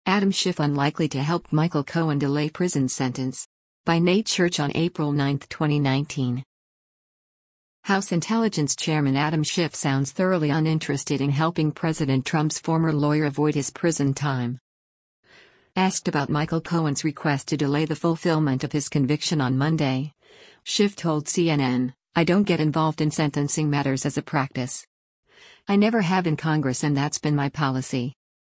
Adam Schiff unlikely to help Michael Cohen delay prison sentence. By Nate Church on April 9, 2019. House Intelligence Chairman Adam Schiff sounds thoroughly uninterested in helping President Trump's former lawyer avoid his prison time. Asked about Michael Cohen's request to delay the fulfillment of his conviction on Monday, Schiff told CNN, "I don't get involved in sentencing matters as a practice. I never have in Congress, and that's been my policy."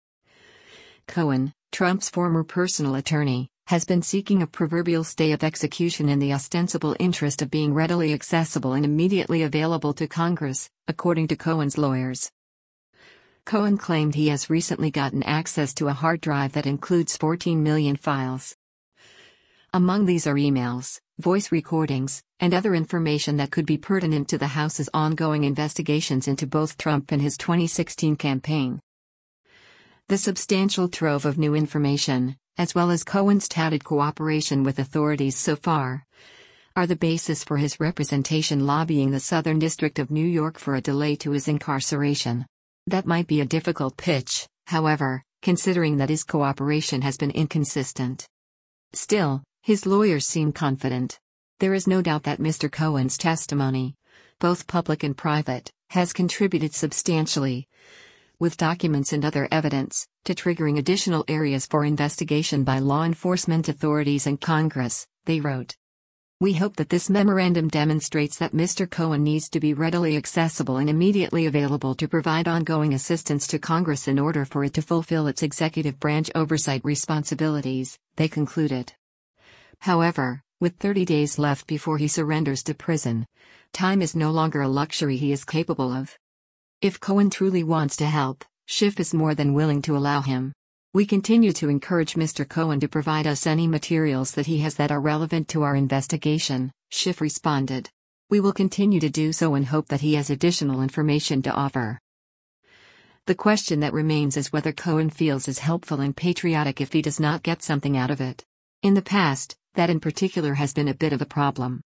Cohen, Trump's former personal attorney, has been seeking a proverbial stay of execution in the ostensible interest of being readily accessible and immediately available to Congress, according to Cohen's lawyers. Cohen claimed he has recently gotten access to a hard drive that includes 14 million files. Among these are emails, voice recordings, and other information that could be pertinent to the House's ongoing investigations into both Trump and his 2016 campaign. The substantial trove of new information, as well as Cohen's touted cooperation with authorities so far, are the basis for his representation lobbying the Southern District of New York for a delay to his incarceration. That might be a difficult pitch, however, considering that his cooperation has been inconsistent. Still, his lawyers seem confident. There is no doubt that Mr. Cohen's testimony, both public and private, has contributed substantially, with documents and other evidence, to triggering additional areas for investigation by law enforcement authorities and Congress, they wrote. "We hope that this memorandum demonstrates that Mr. Cohen needs to be readily accessible and immediately available to provide ongoing assistance to Congress in order for it to fulfill its executive branch oversight responsibilities," they concluded. However, with 30 days left before he surrenders to prison, time is no longer a luxury he is capable of. If Cohen truly wants to help, Schiff is more than willing to allow him. "We continue to encourage Mr. Cohen to provide us any materials that he has that are relevant to our investigation," Schiff responded. "We will continue to do so and hope that he has additional information to offer." The question that remains is whether Cohen feels as helpful and patriotic if he does not get something out of it. In the past, that in particular has been a bit of a problem.